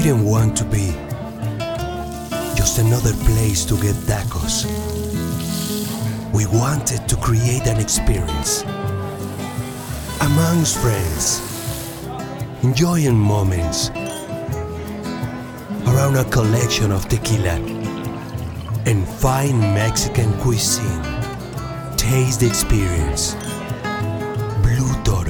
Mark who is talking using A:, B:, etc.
A: didn't want to be just another place to get tacos. We wanted to create an experience amongst friends, enjoying moments around a collection of tequila and fine Mexican cuisine. Taste the experience. Blue Dot.